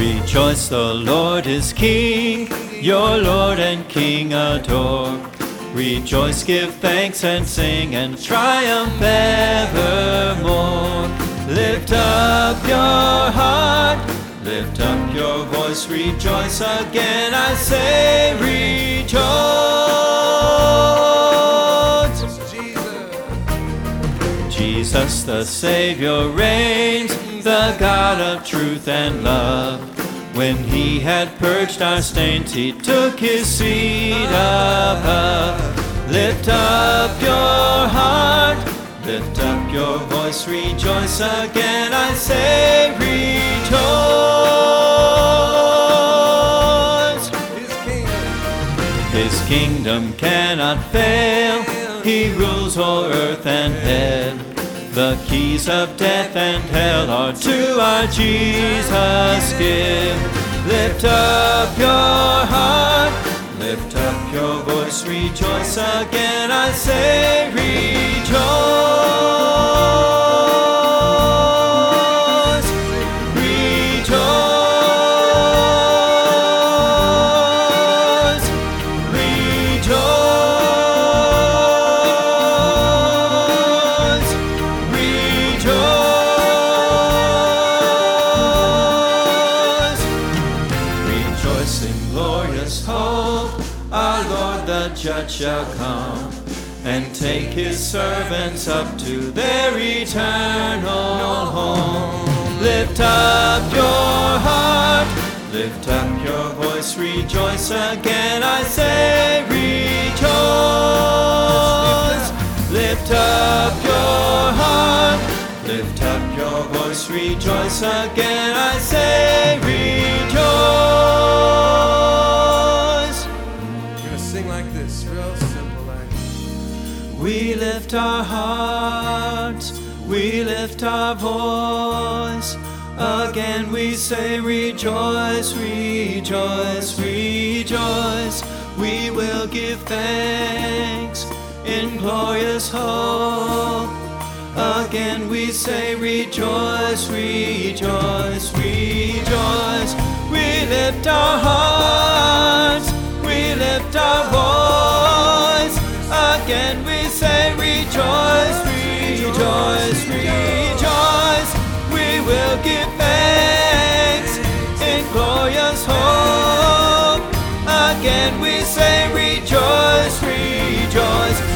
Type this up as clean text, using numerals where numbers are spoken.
Rejoice, the Lord is King, your Lord and King adore. Rejoice, give thanks and sing and triumph evermore. Lift up your heart, lift up your voice, rejoice again, I say rejoice. Jesus the Savior reigns, the God of truth and love. When he had purged our stains, he took his seat above. Lift up your heart, lift up your voice, rejoice again, I say rejoice. His kingdom cannot fail, he rules o'er earth and head. The keys of death and hell are to our Jesus give. Lift up your heart, lift up your voice, rejoice again, I say rejoice. Rejoice, rejoice, rejoice. Rejoice in glorious hope, our Lord the Judge shall come and take his servants up to their eternal home. Lift up your heart, lift up your voice, rejoice again, I say rejoice. Lift up your heart, lift up your voice, rejoice again, I say rejoice. We're gonna sing like this, real simple like. We lift our hearts, we lift our voice, again we say rejoice, rejoice, rejoice. We will give thanks in glorious hope, again we say rejoice, rejoice, rejoice. We lift our hearts, we lift our voice, again we say rejoice, rejoice, rejoice. We will give thanks in glorious hope, again we say rejoice, rejoice.